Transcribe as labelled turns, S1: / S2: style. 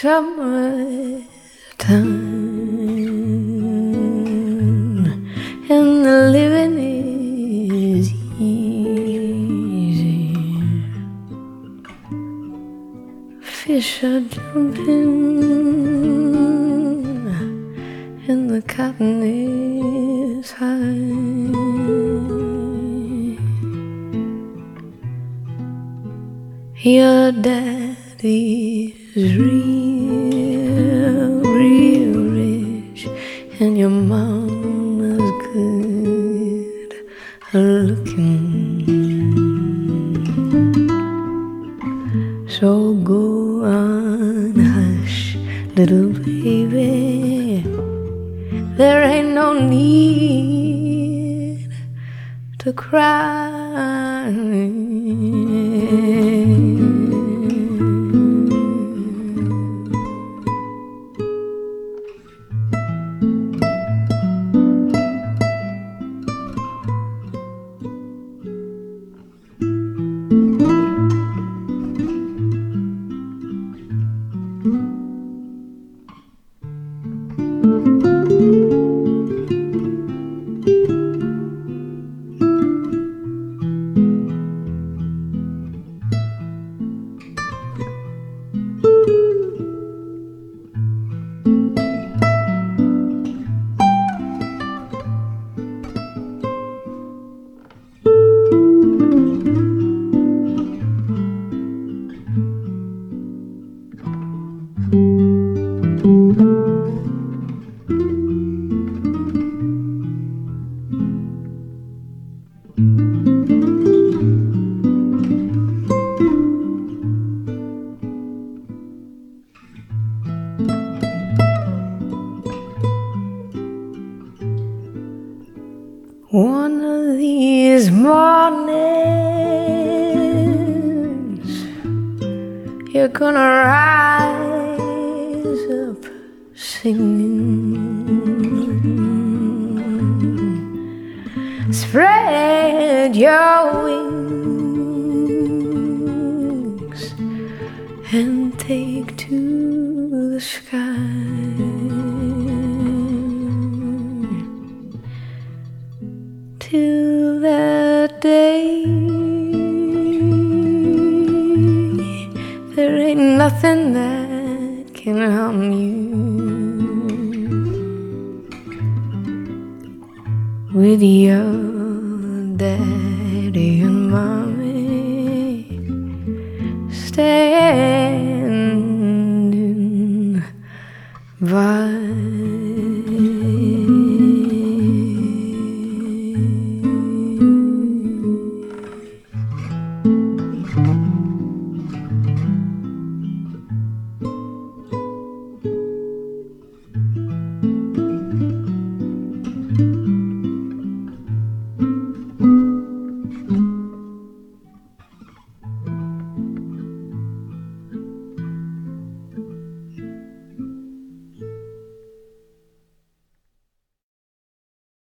S1: summertime and the living is easy. Fish are jumping and the cotton is high. Your daddy's real rich, and your mama's good looking. So go on, hush, little baby, there ain't no need to cry. One of these mornings, you're gonna rise up singing. Spread your wings and take to the sky. Till that day, there ain't nothing that can harm you. With your dad.